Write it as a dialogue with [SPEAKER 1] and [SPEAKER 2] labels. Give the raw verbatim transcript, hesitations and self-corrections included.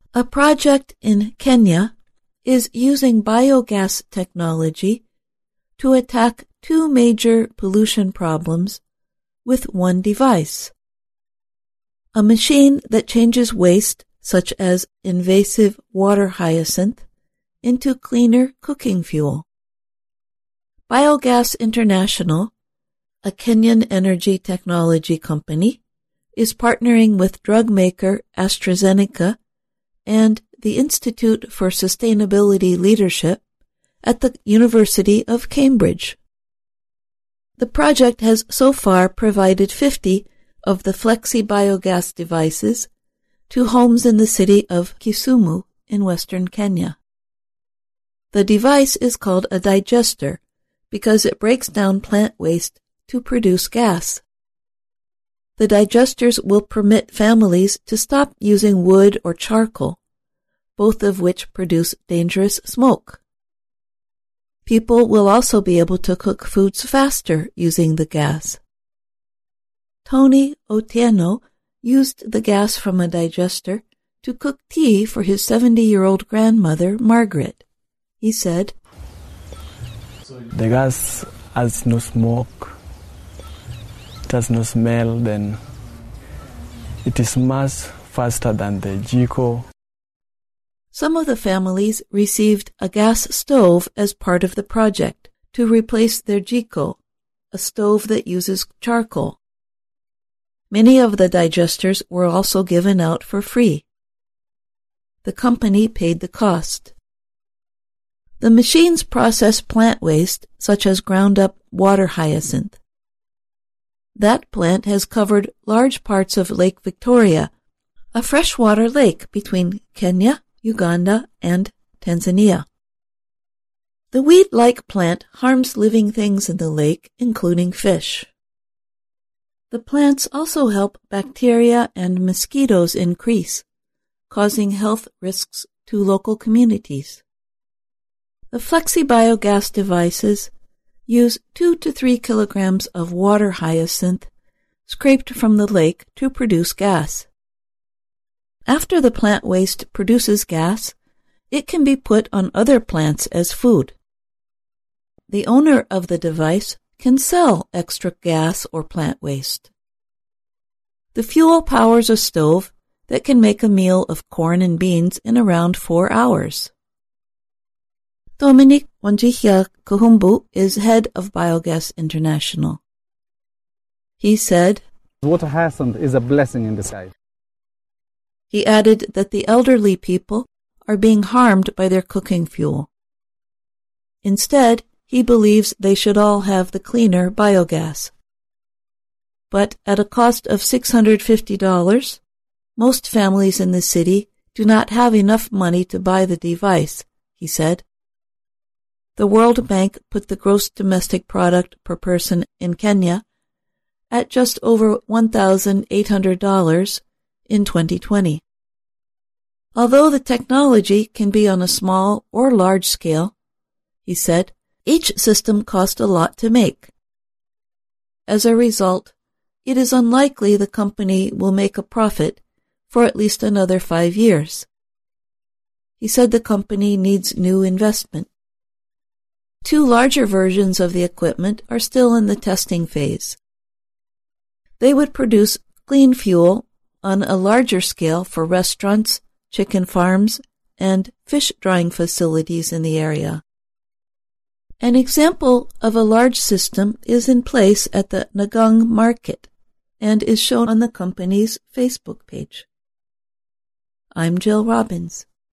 [SPEAKER 1] A project in Kenya is using biogas technology to attack two major pollution problems with one device. A machine that changes waste, such as invasive water hyacinth, into cleaner cooking fuel. Biogas International, a Kenyan energy technology company, is partnering with drug maker AstraZeneca and the Institute for Sustainability Leadership at the University of Cambridge. The project has so far provided fifty of the Flexi biogas devices to homes in the city of Kisumu in western Kenya. The device is called a digester because it breaks down plant waste to produce gas. The digesters will permit families to stop using wood or charcoal, both of which produce dangerous smoke. People will also be able to cook foods faster using the gas. Tony Otieno used the gas from a digester to cook tea for his seventy-year-old grandmother, Margaret. He said,
[SPEAKER 2] "The gas has no smoke, it has no smell, then it is much faster than the jiko."
[SPEAKER 1] Some of the families received a gas stove as part of the project to replace their jiko, a stove that uses charcoal. Many of the digesters were also given out for free. The company paid the cost. The machines process plant waste, such as ground-up water hyacinth. That plant has covered large parts of Lake Victoria, a freshwater lake between Kenya, Uganda, and Tanzania. The weed-like plant harms living things in the lake, including fish. The plants also help bacteria and mosquitoes increase, causing health risks to local communities. The Flexi biogas devices use two to three kilograms of water hyacinth scraped from the lake to produce gas. After the plant waste produces gas, it can be put on other plants as food. The owner of the device can sell extra gas or plant waste. The fuel powers a stove that can make a meal of corn and beans in around four hours. Dominic Wanjihia Kuhumbu is head of Biogas International. He said,
[SPEAKER 3] "Water hyacinth is a blessing in disguise."
[SPEAKER 1] He added that the elderly people are being harmed by their cooking fuel. Instead, he believes they should all have the cleaner biogas. But at a cost of six hundred fifty dollars, most families in the city do not have enough money to buy the device, he said. The World Bank put the gross domestic product per person in Kenya at just over one thousand eight hundred dollars in twenty twenty. Although the technology can be on a small or large scale, he said, each system cost a lot to make. As a result, it is unlikely the company will make a profit for at least another five years. He said the company needs new investment. Two larger versions of the equipment are still in the testing phase. They would produce clean fuel on a larger scale for restaurants, chicken farms, and fish drying facilities in the area. An example of a large system is in place at the Nagang Market and is shown on the company's Facebook page. I'm Jill Robbins.